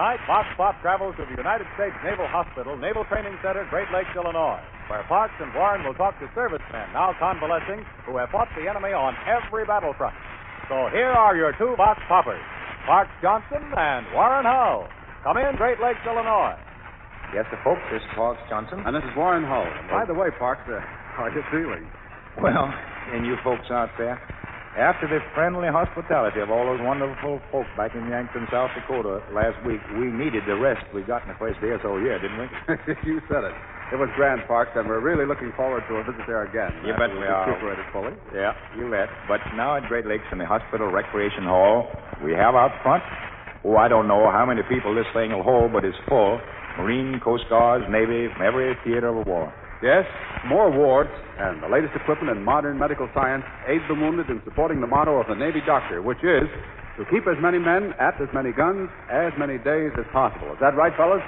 Tonight, Vox Pop travels to the United States Naval Hospital, Naval Training Center, Great Lakes, Illinois, where Parks and Warren will talk to servicemen now convalescing who have fought the enemy on every battlefront. So here are your two Vox Poppers, Parks Johnson and Warren Hull. Come in, Great Lakes, Illinois. Yes, sir, folks. This is Parks Johnson. And this is Warren Hull. By the way, Parks, how are you feeling? Well, and you folks out there, after the friendly hospitality of all those wonderful folks back in Yankton, South Dakota last week, we needed the rest we got in the first day or so here, didn't we? You said it. It was grand, Parks, and we're really looking forward to a visit there again. You bet we are. Recuperated fully. Yeah, you bet. But now at Great Lakes in the Hospital Recreation Hall, we have out front, I don't know how many people this thing will hold, but it's full. Marine, Coast Guards, Navy, from every theater of war. Yes, more wards and the latest equipment in modern medical science aid the wounded in supporting the motto of the Navy doctor, which is to keep as many men at as many guns as many days as possible. Is that right, fellas?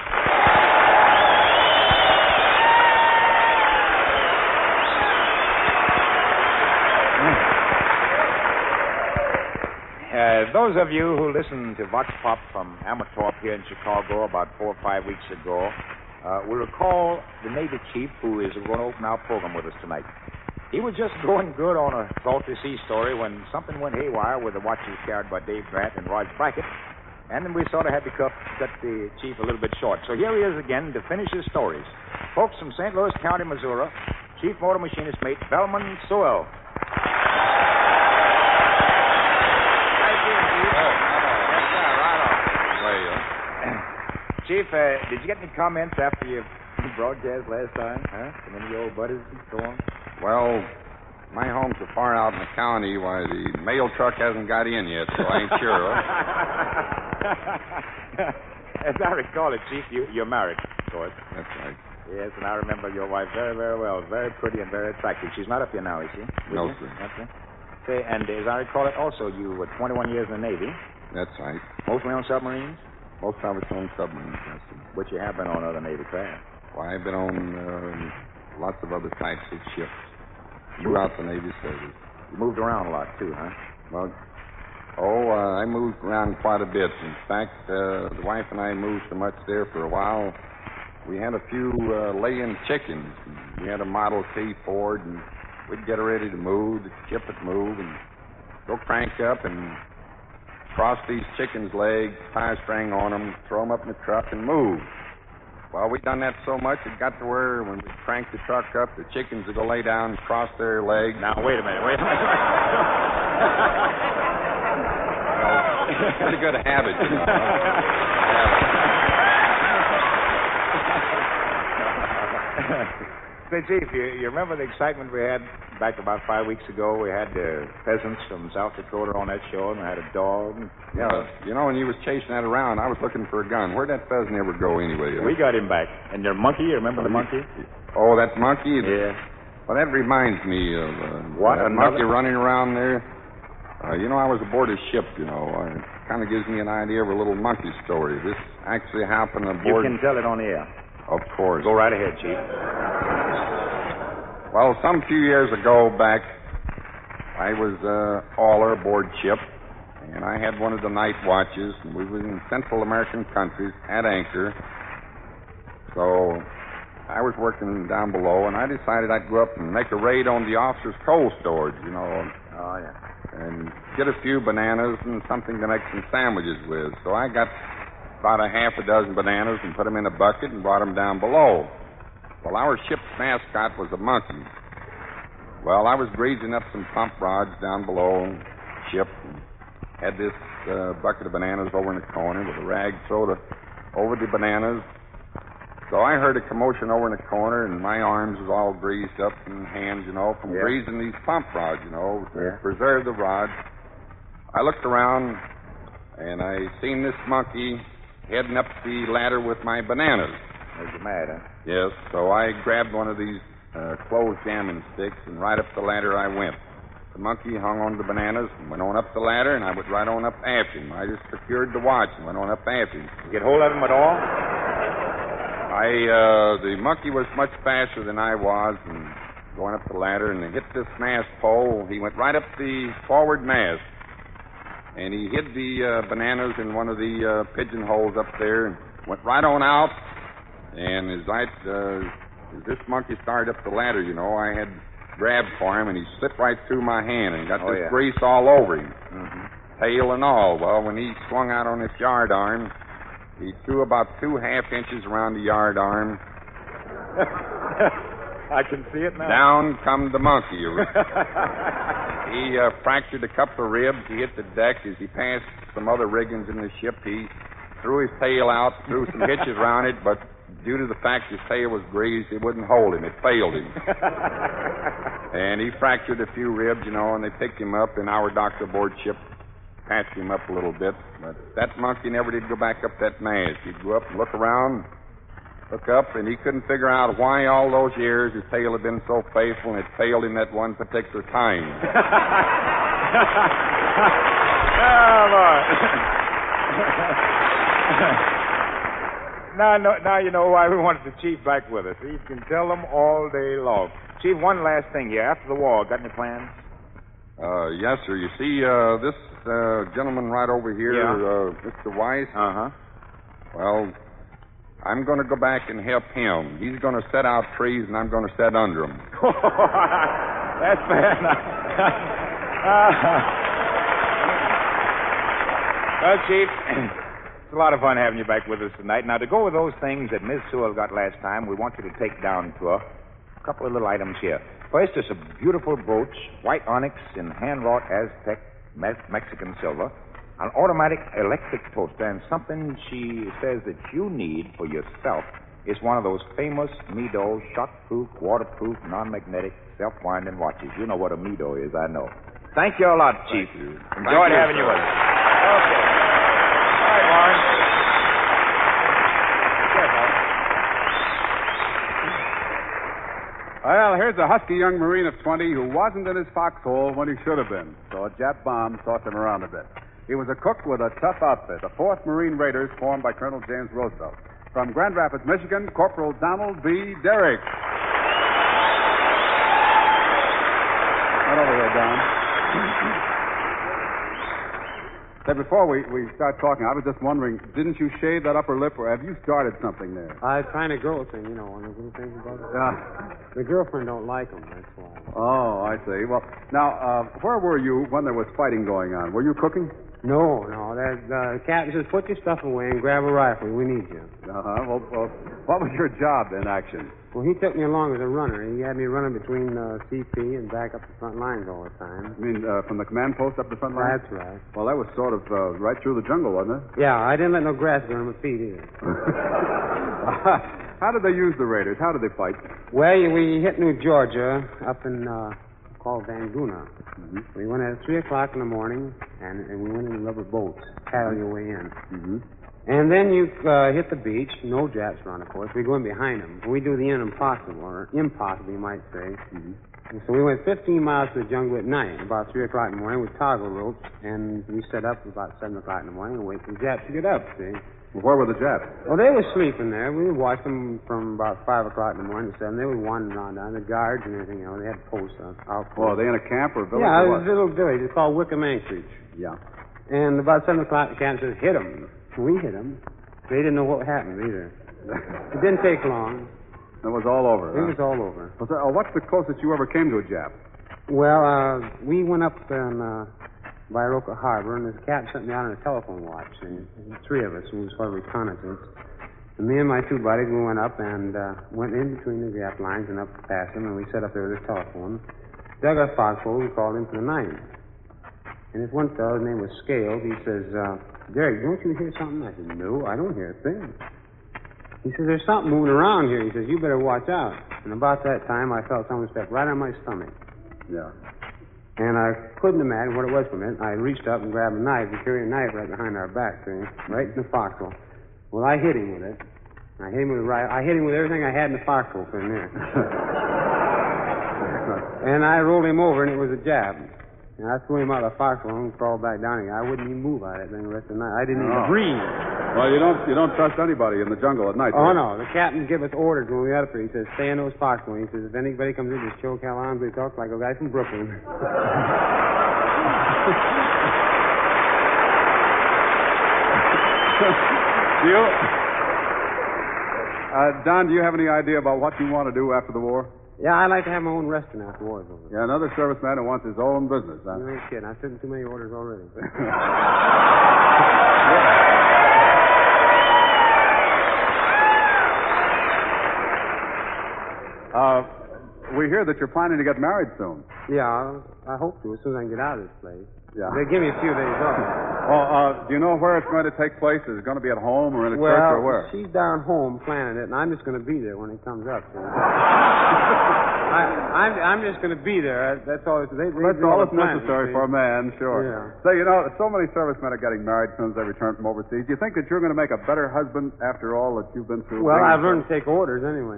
Those of you who listened to Vox Pop from Amatorp here in Chicago about 4 or 5 weeks ago will recall the Navy chief who is going to open our program with us tonight. He was just going good on a salty sea story when something went haywire with the watches carried by Dave Grant and Roger Brackett, and then we sort of had to cut the chief a little bit short. So here he is again to finish his stories. Folks from St. Louis County, Missouri, Chief Motor Machinist Mate Belman Sewell. Chief, did you get any comments after your broadcast last time? From any of your old buddies and so on? Well, my home's so far out in the county, why, the mail truck hasn't got in yet, so I ain't sure. As I recall it, Chief, you're married, of course. That's right. Yes, and I remember your wife very, very well. Very pretty and very attractive. She's not up here now, is she? No, sir. Okay. Say, and as I recall it, also, you were 21 years in the Navy. That's right. Mostly on submarines? Most of it's on submarines, yes, sir. But you have been on other Navy craft. Why, I've been on lots of other types of ships throughout the Navy service. You moved around a lot, too, huh? Well, I moved around quite a bit. In fact, the wife and I moved so much there for a while, we had a few lay-in chickens. We had a Model T Ford, and we'd get her ready to move, the ship would move, and go crank up and cross these chickens' legs, tie a string on them, throw them up in the truck, and move. Well, we done that so much, it got to where when we cranked the truck up, the chickens would go lay down and cross their legs. Now, wait a minute. Pretty good habit, you know. Say, Chief, you remember the excitement we had back about 5 weeks ago? We had the peasants from South Dakota on that show, and we had a dog. Yeah, you know, when you was chasing that around, I was looking for a gun. Where'd that pheasant ever go anyway? We got him back. And their monkey, you remember the monkey? Oh, that monkey? Yeah. Well, that reminds me of what? That monkey running around there. You know, I was aboard a ship, you know. It kind of gives me an idea of a little monkey story. This actually happened aboard... You can tell it on the air. Of course. Go right ahead, Chief. Well, some few years ago back, I was hauler aboard ship, and I had one of the night watches, and we were in Central American countries at anchor. So I was working down below, and I decided I'd go up and make a raid on the officers' coal storage, you know. Oh, yeah. And get a few bananas and something to make some sandwiches with. So I got about a half a dozen bananas and put them in a bucket and brought them down below. Well, our ship's mascot was a monkey. Well, I was greasing up some pump rods down below ship and had this bucket of bananas over in the corner with a rag thrown over the bananas. So I heard a commotion over in the corner, and my arms was all greased up and hands, you know, from greasing these pump rods, you know, to preserve the rods. I looked around, and I seen this monkey heading up the ladder with my bananas. Was you mad, huh? Yes, so I grabbed one of these closed jamming sticks, and right up the ladder I went. The monkey hung on the bananas and went on up the ladder, and I went right on up after him. I just secured the watch and went on up after him. You get hold of him at all? The monkey was much faster than I was, and going up the ladder, and hit this mast pole. He went right up the forward mast. and he hid the bananas in one of the pigeonholes up there and went right on out. And as this monkey started up the ladder, I had grabbed for him, and he slipped right through my hand and got this grease all over him, tail and all. Well, when he swung out on his yard arm, he threw about 2.5 inches around the yard arm. I can see it now. Down come the monkey. He fractured a couple of ribs. He hit the deck. As he passed some other riggings in the ship, he threw his tail out, threw some hitches around it, but due to the fact his tail was greased, it wouldn't hold him. It failed him. And he fractured a few ribs, and they picked him up, and our doctor aboard ship patched him up a little bit. But that monkey never did go back up that mast. He'd go up and look around, look up, and he couldn't figure out why all those years his tail had been so faithful, and it failed him that one particular time. Oh, boy. Now you know why we wanted the Chief back with us. He can tell them all day long. Chief, one last thing here. After the war, got any plans? Yes, sir. You see, this gentleman right over here, Mr. Weiss? Uh-huh. Well, I'm going to go back and help him. He's going to set out trees, and I'm going to set under them. That's fair enough. Well, Chief, it's a lot of fun having you back with us tonight. Now, to go with those things that Miss Sewell got last time, we want you to take down to her a couple of little items here. First is a beautiful brooch, white onyx in hand-wrought Aztec Mexican silver, an automatic electric toaster, and something she says that you need for yourself is one of those famous Mido shock-proof, waterproof, non-magnetic, self-winding watches. You know what a Mido is, I know. Thank you a lot, Chief. Thank you. Enjoyed having you with us. Okay. All right, Warren. Well, here's a husky young Marine of 20 who wasn't in his foxhole when he should have been, so a Jap bomb tossed him around a bit. He was a cook with a tough outfit, the 4th Marine Raiders formed by Colonel James Roosevelt. From Grand Rapids, Michigan, Corporal Donald B. Derrick. Right over here, Don. Say, before we start talking, I was just wondering, didn't you shave that upper lip, or have you started something there? I trying to grow a thing, one of those little things about it. The girlfriend don't like them, that's why. Oh, I see. Well, now, where were you when there was fighting going on? Were you cooking? No. The captain says, put your stuff away and grab a rifle. We need you. Uh-huh. Well, what was your job in action? Well, he took me along as a runner. He had me running between CP and back up the front lines all the time. You mean from the command post up the front line? That's right. Well, that was sort of right through the jungle, wasn't it? Yeah, I didn't let no grass grow on my feet either. How did they use the Raiders? How did they fight? Well, we hit New Georgia up in called Vanguna. Mm-hmm. We went at 3 o'clock in the morning, and we went in rubber boats, paddling your way in. Mm-hmm. And then you hit the beach. No Japs run, of course. We go in behind them. We do the impossible, or impossible, you might say. Mm-hmm. And so we went 15 miles to the jungle at night, about 3 o'clock in the morning, with toggle ropes, and we set up about 7 o'clock in the morning and wait for the Japs to get up, see? Well, where were the Japs? Well, they were sleeping there. We would watch them from about 5 o'clock in the morning to 7. They were wandering around down, the guards and everything, They had posts out. Well, are they in a camp or a village? Yeah, or it was a little village. It's called Wickham Anchorage. Yeah. And about 7 o'clock, the captain says, hit them. We hit them. They didn't know what happened either. It didn't take long. It was all over. It was all over. Well, so, what's the closest you ever came to a Jap? Well, we went up in Bairoka Harbor, and the captain sent me out on a telephone watch, and 3 of us, it was for reconnaissance. And me and my 2 buddies, we went up and went in between the Jap lines and up past them, and we set up there with a telephone. Dug our foxhole, we called in for the night. And this one fellow, his name was Scales, he says, Derek, don't you hear something? I said, no, I don't hear a thing. He says, there's something moving around here. He says, you better watch out. And about that time, I felt someone step right on my stomach. Yeah. And I couldn't imagine what it was for a minute. I reached up and grabbed a knife. We carried a knife right behind our back, see, right in the foxhole. Well, I hit him with it. I hit him with everything I had in the foxhole from there. And I rolled him over, and it was a jab. And I threw him out of the foxhole and crawled back down again. I wouldn't even move out of that thing the rest of the night. I didn't even breathe. Well, you don't trust anybody in the jungle at night. Oh, no. The captain gave us orders when we got up there. He says, stay in those foxholes. He says, if anybody comes in, just choke Alonzo. He talks like a guy from Brooklyn. Don, do you have any idea about what you want to do after the war? Yeah, I'd like to have my own restaurant after the war's over. Yeah, another serviceman who wants his own business, huh? You ain't kidding. I've taken too many orders already. We hear that you're planning to get married soon. Yeah, I hope to, as soon as I can get out of this place. Yeah. They give me a few days off. Well, do you know where it's going to take place? Is it going to be at home or in a church or where? She's down home planning it, and I'm just going to be there when it comes up. So. I'm just going to be there. That's all. That's all that's necessary for a man, sure. Yeah. Say, so many servicemen are getting married as soon as they return from overseas. Do you think that you're going to make a better husband after all that you've been through? Well, I've learned to take orders anyway.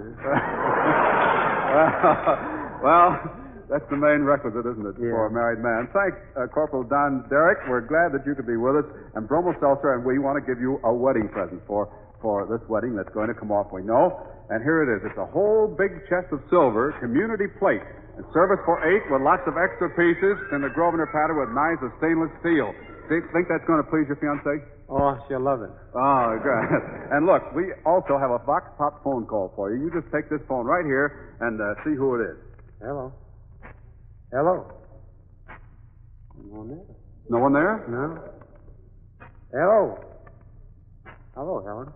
Well, that's the main requisite, isn't it, for a married man? Thanks, Corporal Don Derrick. We're glad that you could be with us. And Bromo Seltzer and we want to give you a wedding present for this wedding that's going to come off, we know. And here it is. It's a whole big chest of silver, community plate, and service for 8 with lots of extra pieces, and the Grosvenor pattern with knives of stainless steel. Think that's going to please your fiancée? Oh, she'll love it. Oh, good. And look, we also have a Vox Pop phone call for you. You just take this phone right here and see who it is. Hello. Hello. No one there. No one there? No. Hello. Hello, Helen.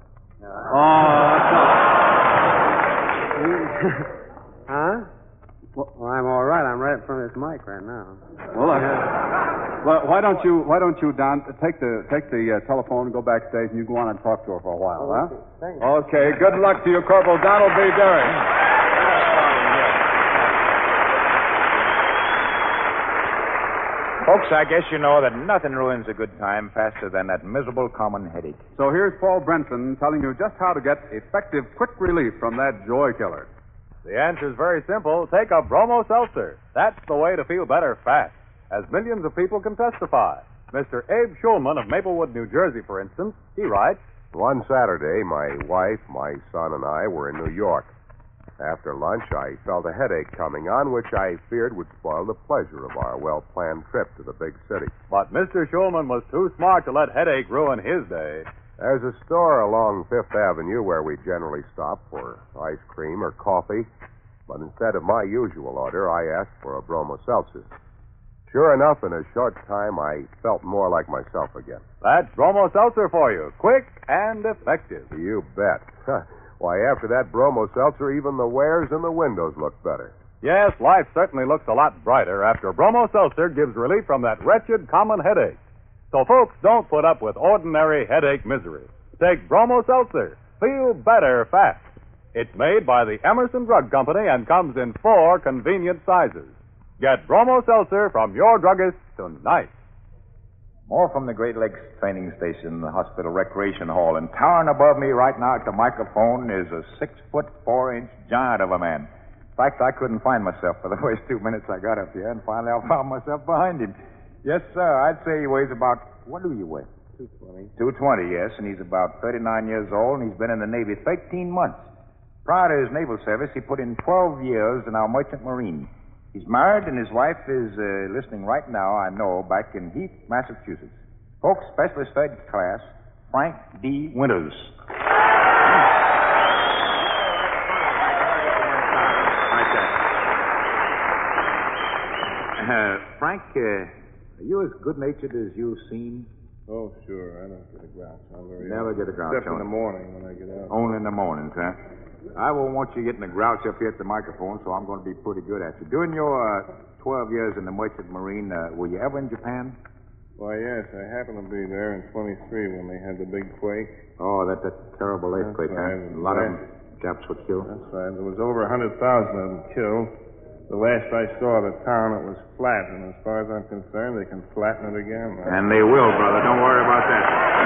Huh? Well, I'm all right. I'm right in front of this mic right now. Well, why don't you, Don, take the telephone and go backstage, and you go on and talk to her for a while, huh? Thanks. Okay. Good luck to you, Corporal Donald B. Derrick. Folks, I guess you know that nothing ruins a good time faster than that miserable common headache. So here's Paul Brenton telling you just how to get effective, quick relief from that joy killer. The answer is very simple. Take a Bromo Seltzer. That's the way to feel better fast, as millions of people can testify. Mr. Abe Schulman of Maplewood, New Jersey, for instance, he writes, One Saturday, my wife, my son, and I were in New York. After lunch, I felt a headache coming on, which I feared would spoil the pleasure of our well-planned trip to the big city. But Mr. Schulman was too smart to let headache ruin his day. There's a store along Fifth Avenue where we generally stop for ice cream or coffee, but instead of my usual order, I asked for a Bromo Seltzer. Sure enough, in a short time, I felt more like myself again. That's Bromo Seltzer for you. Quick and effective. You bet. Why, after that Bromo Seltzer, even the wares in the windows look better. Yes, life certainly looks a lot brighter after Bromo Seltzer gives relief from that wretched common headache. So, folks, don't put up with ordinary headache misery. Take Bromo Seltzer. Feel better fast. It's made by the Emerson Drug Company and comes in 4 convenient sizes. Get Bromo Seltzer from your druggist tonight. More from the Great Lakes Training Station, the Hospital Recreation Hall. And towering above me right now at the microphone is a 6'4" giant of a man. In fact, I couldn't find myself for the first 2 minutes I got up here, and finally I found myself behind him. Yes, sir, I'd say he weighs about, what do you weigh? 220. 220, yes, and he's about 39 years old, and he's been in the Navy 13 months. Prior to his naval service, he put in 12 years in our merchant marine. He's married, and his wife is listening right now, I know, back in Heath, Massachusetts. Folks, specialist third class, Frank D. Winters. Frank, are you as good-natured as you've seen? Oh, sure. I don't get a grouch. Never get a grouch. Except in the morning when I get out. Only in the mornings, huh? I won't want you getting a grouch up here at the microphone, so I'm going to be pretty good at you. During your 12 years in the merchant marine, were you ever in Japan? Why, yes. I happened to be there in 23 when they had the big quake. Oh, that terrible earthquake, right. huh? A lot of Japs were killed. That's right. There was over 100,000 of them killed. The last I saw the town, it was flat, and as far as I'm concerned, they can flatten it again. And they will, brother. Don't worry about that.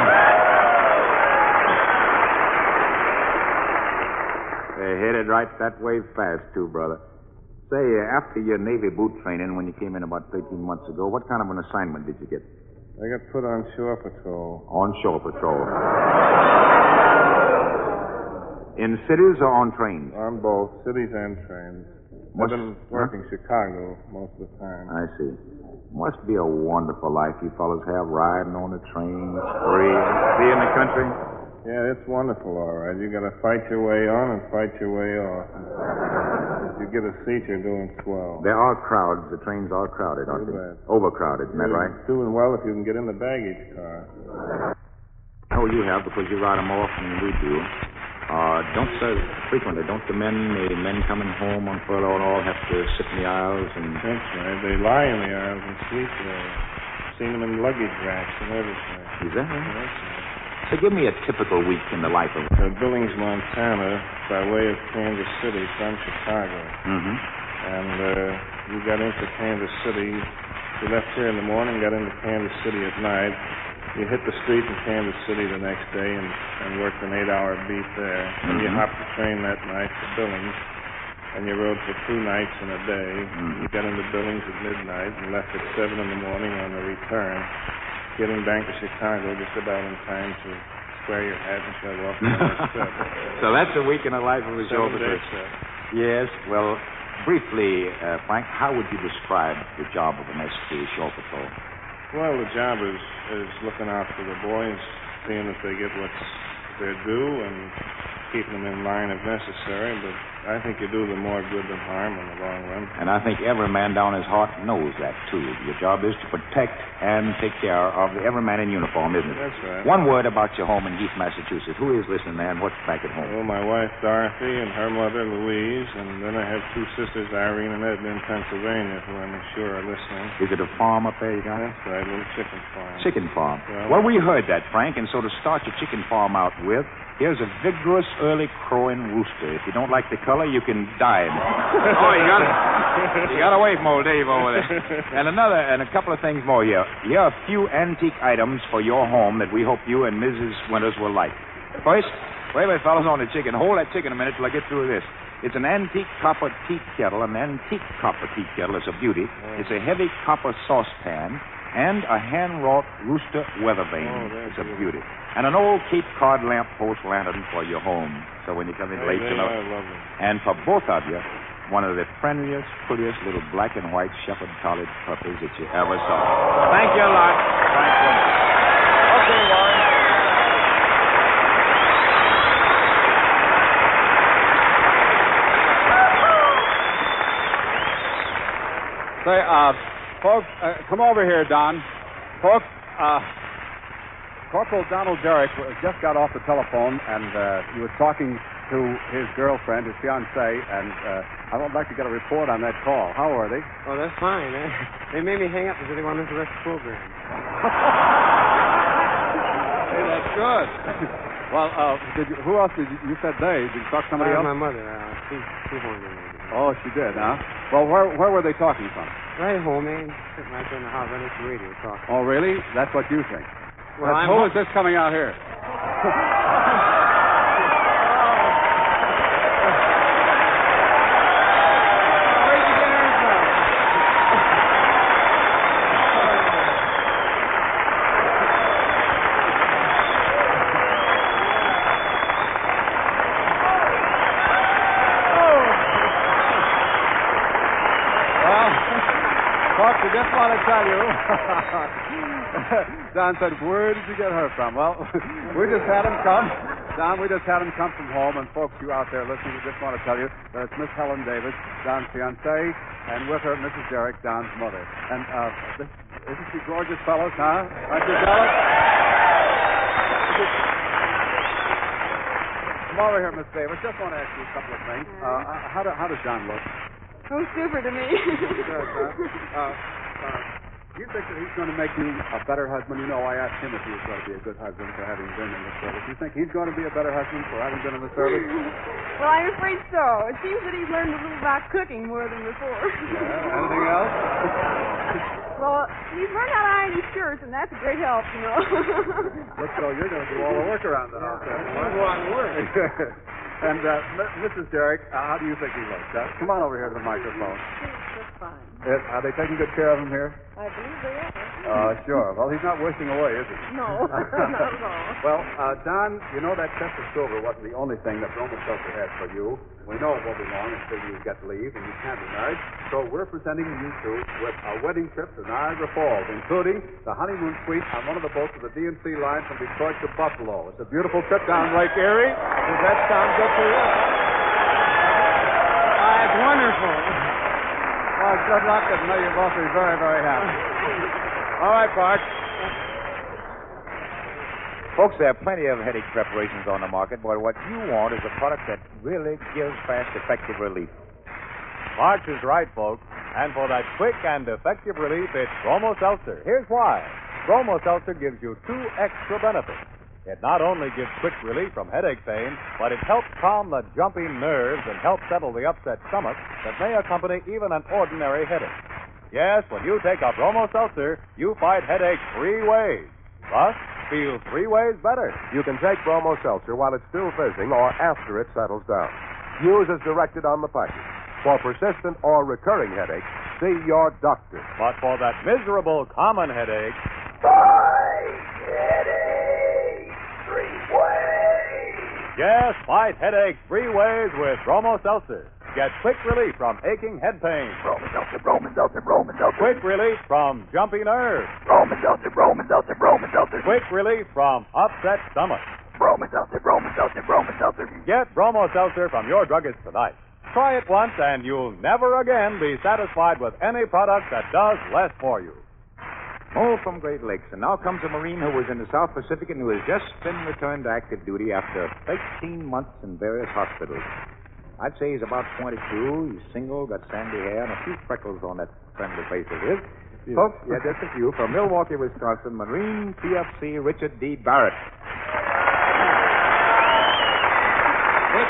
They're headed right that way fast, too, brother. Say, after your Navy boot training, when you came in about 13 months ago, what kind of an assignment did you get? I got put on shore patrol. On shore patrol. In cities or on trains? On both, cities and trains. I've been working Chicago most of the time. I see. Must be a wonderful life you fellas have riding on the trains, free, in the country. Yeah, it's wonderful, all right. You got to fight your way on and fight your way off. If you get a seat, you're doing swell. There are crowds. The trains are crowded, aren't they? bad. Overcrowded, isn't that right? Doing well if you can get in the baggage car. Oh, you have, because you ride them more often than we do. Don't frequently, don't the men coming home on furlough and all have to sit in the aisles and... That's right. They lie in the aisles and sleep there. Seen them in luggage racks and everything. Is that right? That's right. So give me a typical week in the life of... Billings, Montana, by way of Kansas City from Chicago. Mm-hmm. And we got into Kansas City. We left here in the morning, got into Kansas City at night. You hit the street in Kansas City the next day and worked an 8-hour beat there. And you hopped the train that night to Billings, and you rode for 2 nights and a day. You got into Billings at midnight and left at 7 in the morning on the return, getting back to Chicago just about in time to square your hat and shove off the next trip. So that's a week in the life of a chauffeur. Yes, well, briefly, Frank, how would you describe the job of an ST shore patrol? Well, the job is looking out for the boys, seeing that they get what's their due and keeping them in line if necessary. But I think you do them more good than harm in the long run. And I think every man down his heart knows that, too. Your job is to protect and take care of every man in uniform, isn't it? That's right. One word about your home in Heath, Massachusetts. Who is listening there and what's back at home? Well, my wife, Dorothy, and her mother, Louise, and then I have 2 sisters, Irene and Edna, in Pennsylvania, who I'm sure are listening. Is it a farm up there you got? That's right, a little chicken farm. Chicken farm. Yeah. Well, we heard that, Frank, and so to start your chicken farm out with, here's a vigorous early crowing rooster. If you don't like the color, you can dye it. Oh, you got away from old Dave over there. And a couple of things more here. Here are a few antique items for your home that we hope you and Mrs. Winters will like. First, wait a minute, fellas, on the chicken. Hold that chicken a minute till I get through this. It's an antique copper teat kettle. An antique copper teat kettle is a beauty. It's a heavy copper saucepan and a hand-wrought rooster weather vane. It's a beauty. And an old Cape Cod lamp post lantern for your home. So when you come in late, you know. I love them. And for both of you, one of the friendliest, prettiest little black and white shepherd college puppies that you ever saw. Thank you a lot. Frank Winters. Okay, Warren. Say, folks, come over here, Don. Folks, Corporal Donald Derrick just got off the telephone, and he was talking to his girlfriend, his fiancée, and I would like to get a report on that call. How are they? Oh, that's fine. They made me hang up because they wanted to rest the program. Hey, that's good. Well, who else did you said they? Did you talk to somebody else? My mother. She phoned me. Oh, she did, huh? Well, where were they talking from? Right home, man. Sitting right there in the house, right next to the radio, talking. Oh, really? That's what you think. Well, who is this coming out here? Where'd you get her from? Well, folks, I just want to tell you. Don said, where did you get her from? Well, we just had him come. Don, we just had him come from home, and folks, you out there listening, we just want to tell you that it's Miss Helen Davis, Don's fiancée, and with her, Mrs. Derrick, Don's mother. And isn't she gorgeous, fellows, huh? Aren't you jealous? Come over here, Miss Davis. Just want to ask you a couple of things. How does Don look? Oh, super to me. Do you think that he's going to make you a better husband? You know, I asked him if he was going to be a good husband for having been in the service. Do you think he's going to be a better husband for having been in the service? Well, I'm afraid so. It seems that he's learned a little about cooking more than before. Yeah, anything else? Well, he's learned how to iron his shirts, and that's a great help, you know. Looks so you're going to do all the work around the house. I'll go on to work. And Mrs. Derrick, how do you think he looks? Come on over here to the microphone. fine. Are they taking good care of him here? I believe they are. Sure. Well, he's not wasting away, is he? No, not at all. Well, Don, you know that chest of silver wasn't the only thing that Bromo Seltzer has for you. We know it won't be long until you get leave and you can't be married. So we're presenting you two with a wedding trip to Niagara Falls, including the honeymoon suite on one of the boats of the D&C line from Detroit to Buffalo. It's a beautiful trip down Lake Erie. Does that sound good to you? It's wonderful. Well, good luck, and may you both be very, very happy. All right, Bart. Folks, there are plenty of headache preparations on the market, but what you want is a product that really gives fast, effective relief. March is right, folks. And for that quick and effective relief, it's Bromo Seltzer. Here's why. Bromo Seltzer gives you 2 extra benefits. It not only gives quick relief from headache pain, but it helps calm the jumping nerves and help settle the upset stomach that may accompany even an ordinary headache. Yes, when you take a Bromo Seltzer, you fight headache 3 ways. Plus, feel 3 ways better. You can take Bromo Seltzer while it's still fizzing or after it settles down. Use as directed on the package. For persistent or recurring headaches, see your doctor. But for that miserable common headache, yes, fight headache 3 ways with Bromo Seltzer. Get quick relief from aching head pain. Bromo Seltzer, Bromo Seltzer, Bromo Seltzer. Quick relief from jumpy nerves. Bromo Seltzer, Bromo Seltzer, Bromo Seltzer. Quick relief from upset stomach. Bromo Seltzer, Bromo Seltzer, Bromo Seltzer. Get Bromo Seltzer from your druggist tonight. Try it once and you'll never again be satisfied with any product that does less for you. Mo from Great Lakes, and now comes a Marine who was in the South Pacific and who has just been returned to active duty after 13 months in various hospitals. I'd say he's about 22. He's single, got sandy hair, and a few freckles on that friendly face of his. Folks, yeah, just a few. From Milwaukee, Wisconsin, Marine PFC Richard D. Barrett. Dick,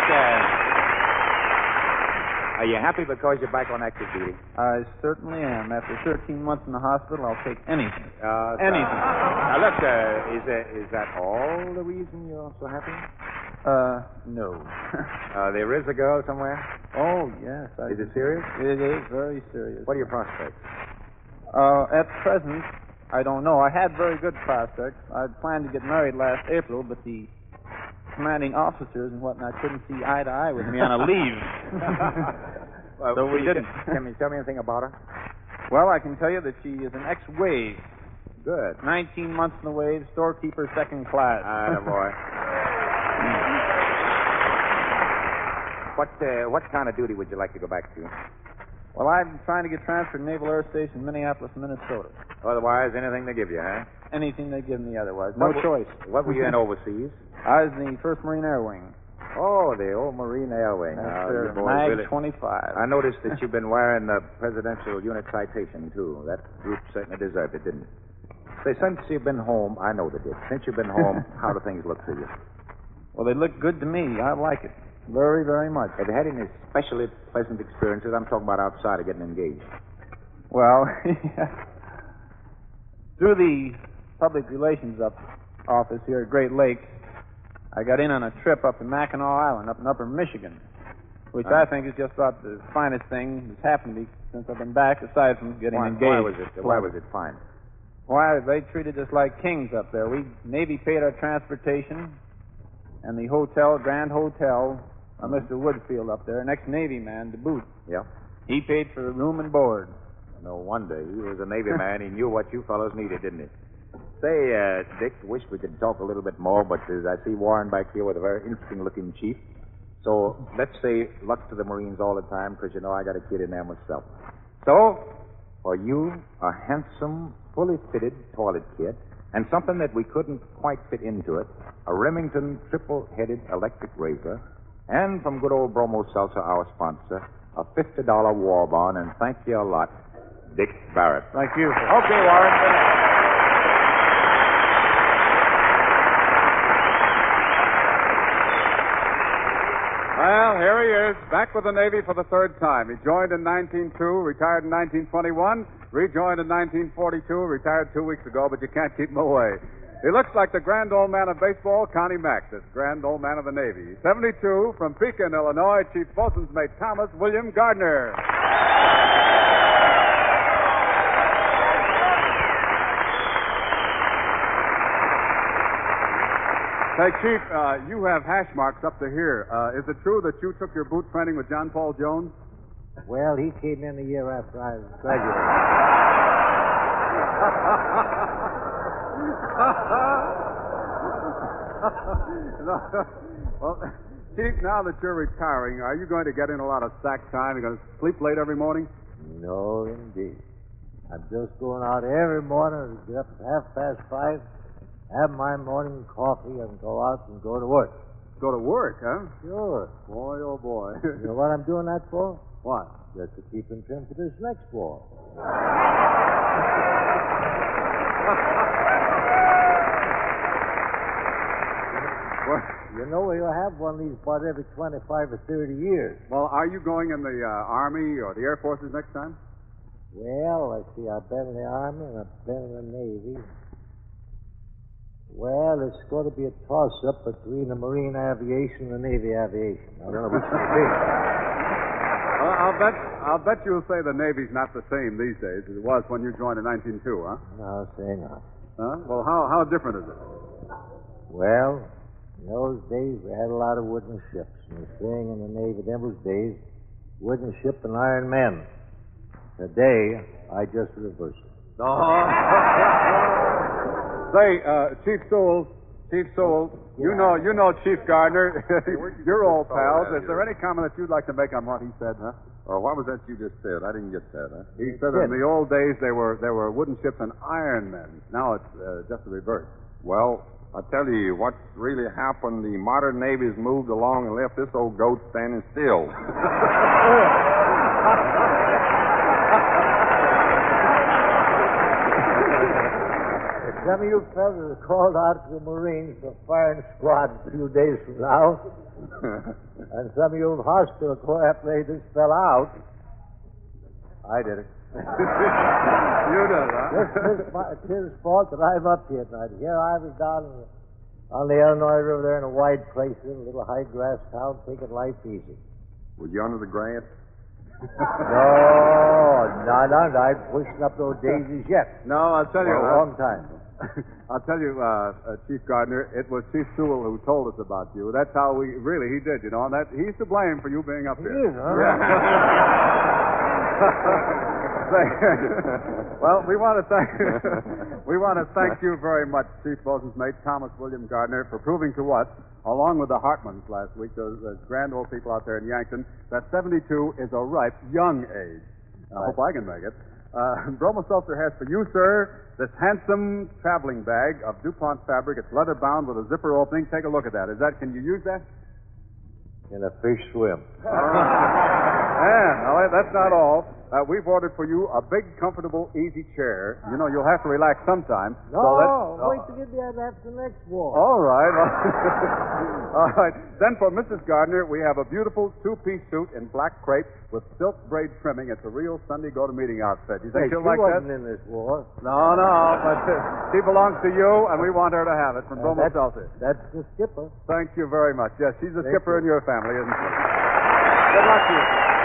are you happy because you're back on active duty? I certainly am. After 13 months in the hospital, I'll take anything. Anything. Now, look, is that all the reason you're so happy? No. There is a girl somewhere? Oh, yes. Is it serious? It is very serious. What are your prospects? At present, I don't know. I had very good prospects. I'd planned to get married last April, but the commanding officers and whatnot couldn't see eye to eye with me on a leave. So we didn't. Can you tell me anything about her? Well, I can tell you that she is an ex-wave. Good. 19 months in the wave, storekeeper second class. Boy. What kind of duty would you like to go back to? Well, I'm trying to get transferred to Naval Air Station, Minneapolis, Minnesota. Otherwise, anything they give you, huh? Anything they give me otherwise. No choice. What were you in overseas? I was in the 1st Marine Air Wing. Oh, the old Marine Air Wing. Mag 25. I noticed that you've been wearing the Presidential Unit Citation, too. That group certainly deserved it, didn't it? Say, since you've been home, I know they did. Since you've been home, how do things look to you? Well, they look good to me. I like it. Very, very much. Have you had any especially pleasant experiences? I'm talking about outside of getting engaged. Well, through the public relations office here at Great Lakes, I got in on a trip up to Mackinac Island, up in Upper Michigan, which I think is just about the finest thing that's happened to me since I've been back, aside from getting engaged. Why was it fine? Why, they treated us like kings up there. Navy paid our transportation, and the hotel, Grand Hotel, Mr. Woodfield up there, an ex-Navy man to boot. Yeah? He paid for the room and board. No wonder. He was a Navy man. He knew what you fellows needed, didn't he? Say, Dick, wish we could talk a little bit more, but I see Warren back here with a very interesting-looking chief. So let's say luck to the Marines all the time, because, you know, I got a kid in there myself. So, for you, a handsome, fully fitted toilet kit, and something that we couldn't quite fit into it, a Remington triple-headed electric razor, and from good old Bromo Seltzer, our sponsor, a $50 war bond, and thank you a lot, Dick Barrett. Thank you. Okay, Warren. Well, here he is, back with the Navy for the 3rd time. He joined in 1902, retired in 1921, rejoined in 1942, retired 2 weeks ago, but you can't keep him away. He looks like the grand old man of baseball, Connie Mack, this grand old man of the Navy. 72, from Pekin, Illinois, Chief Boatswain's Mate Thomas William Gardner. Say, Chief, you have hash marks up to here. Is it true that you took your boot training with John Paul Jones? Well, he came in a year after I graduated. No. Well, Chief, now that you're retiring, are you going to get in a lot of sack time? You're going to sleep late every morning? No, indeed. I'm just going out every morning to get up at 5:30, have my morning coffee, and go out and go to work. Go to work, huh? Sure. Boy, oh boy. You know what I'm doing that for? What? Just to keep in trim for this next war. You know, you'll have one of these about every 25 or 30 years. Well, are you going in the Army or the Air Forces next time? Well, let's see. I've been in the Army and I've been in the Navy. Well, it's going to be a toss-up between the Marine Aviation and the Navy Aviation. I don't know which it'll be. I'll bet you'll say the Navy's not the same these days as it was when you joined in 1902, huh? No, say not. Huh? Well, how different is it? Well, in those days, we had a lot of wooden ships. And the saying in the Navy in those days, wooden ship and iron men. Today, I just reverse it. Say, Chief Sewell, you know Chief Gardner. You're old pals. Is there any comment that you'd like to make on what he said, huh? Oh, what was that you just said? I didn't get that, huh? He said in the old days there were wooden ships and iron men. Now it's just the reverse. Well, I tell you, what's really happened, the modern Navy's moved along and left this old goat standing still. Some of you fellas are called out to the Marines for firing squad a few days from now. And some of you hospital corps after they just fell out. I did it. You did it, huh? It's his fault that I'm up here tonight. Here I was down on the Illinois River there in a wide place, in a little high grass town, taking life easy. Was you under the grant? No, I'm pushing up those daisies yet. No, I'll tell you. For a long time. I'll tell you, Chief Gardner, it was Chief Sewell who told us about you. That's how he did, you know, and that he's to blame for you being up here. He is, huh? Yeah. Well, we want to thank you very much, Chief Bosun's mate Thomas William Gardner, for proving to us, along with the Hartmans last week, those grand old people out there in Yankton, that 72 is a ripe young age. I hope I can make it. Bromo Seltzer has for you, sir, this handsome traveling bag of DuPont fabric. It's leather bound with a zipper opening. Take a look at that. Can you use that? In a fish swim. And that's not all. We've ordered for you a big, comfortable, easy chair. You know, you'll have to relax sometime. Wait till you get that after the next war. All right. All right. Then for Mrs. Gardner, we have a beautiful two-piece suit in black crepe with silk braid trimming. It's a real Sunday go-to-meeting outfit. You think she'll like that? She wasn't in this war. No, but she belongs to you, and we want her to have it from Bromo Seltzer. That's the skipper. Thank you very much. Yes, she's the skipper in your family, isn't she? Good luck to you.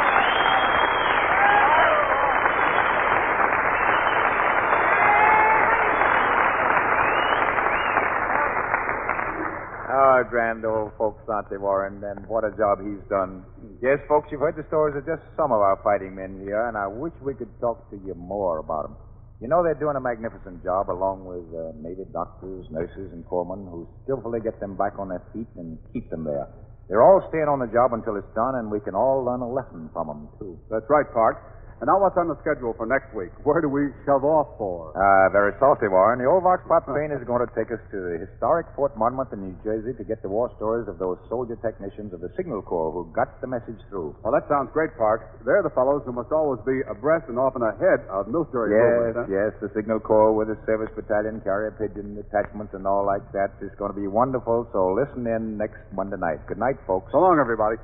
Oh, grand old folks, Sante Warren, and what a job he's done. Yes, folks, you've heard the stories of just some of our fighting men here, and I wish we could talk to you more about them. You know, they're doing a magnificent job, along with Navy doctors, nurses, and corpsmen who skillfully get them back on their feet and keep them there. They're all staying on the job until it's done, and we can all learn a lesson from them, too. That's right, Park. And now what's on the schedule for next week? Where do we shove off for? Very salty, Warren. The old Vox Pop train is going to take us to the historic Fort Monmouth in New Jersey to get the war stories of those soldier technicians of the Signal Corps who got the message through. Well, that sounds great, Park. They're the fellows who must always be abreast and often ahead of military programs, huh? Yes, the Signal Corps with the service battalion, carrier pigeon detachments, and all like that. It's going to be wonderful, so listen in next Monday night. Good night, folks. So long, everybody.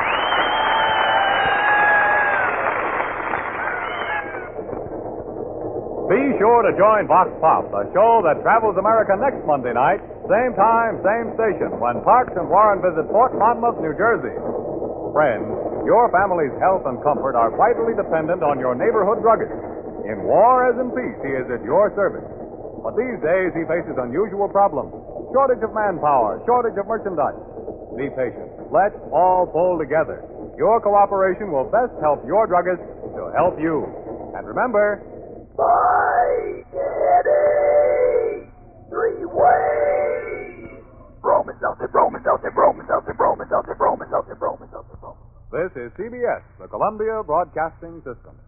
Be sure to join Vox Pop, the show that travels America next Monday night, same time, same station, when Parks and Warren visit Fort Monmouth, New Jersey. Friends, your family's health and comfort are vitally dependent on your neighborhood druggist. In war as in peace, he is at your service. But these days, he faces unusual problems. shortage of manpower, shortage of merchandise. Be patient. Let's all pull together. Your cooperation will best help your druggist to help you. And remember, Bye, Daddy! 3 ways! Romans out there, Romans out there, Romans out there, Romans out there, Romans out there, Romans out there, Romans. this is CBS, the Columbia Broadcasting System.